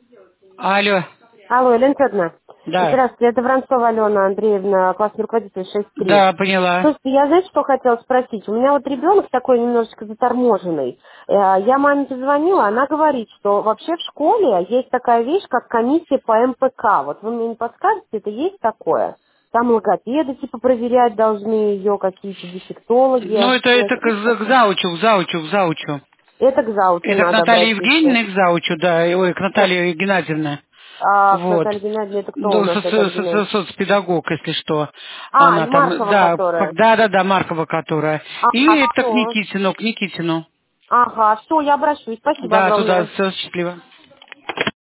Алло, Алло, Елена Федоровна. да, Здравствуйте, это Воронцова Алена Андреевна, классный руководитель 6-3. да, поняла. Слушайте, я, знаете, что хотела спросить? У меня вот ребенок такой немножечко заторможенный. Я маме позвонила, она говорит, что вообще в школе есть такая вещь, как комиссия по МПК. Вот вы мне не подскажете, это есть такое? Там логопеды типа проверять должны ее, какие-то дефектологи. Ну, это Это к, есть к такое? заучу, к заучу, к заучу. Это к заучу Это к надо Наталье обратиться. Евгеньевне, к заучу, да, ой, к К- Наталье Геннадьевне. к Вот. Наталье Геннадьевне, это кто у Ну, нас, Наталья Геннадьевна? соцпедагог, если что. А, Она там, Маркова, да, которая. да, Маркова, которая. И Ага, это все. К Никитину. Ага, все, я обращусь. Спасибо Да, туда, огромное. все, счастливо.